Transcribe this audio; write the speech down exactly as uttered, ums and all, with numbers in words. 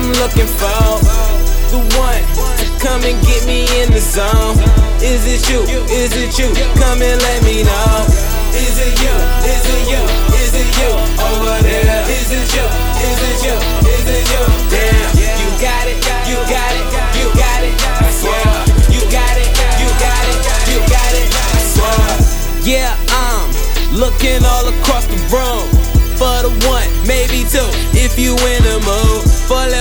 I'm looking for the one to come and get me in the zone. Is it you? Is it you? Come and let me know. Is it you? Is it you? Is it you over there? Is it you? Is it you? Is it you? Damn, you got it, you got it, you got it, I swear. You got it, you got it, you got it, I swear. Yeah, I'm looking all across the room for the one, maybe two, if you in the mood. For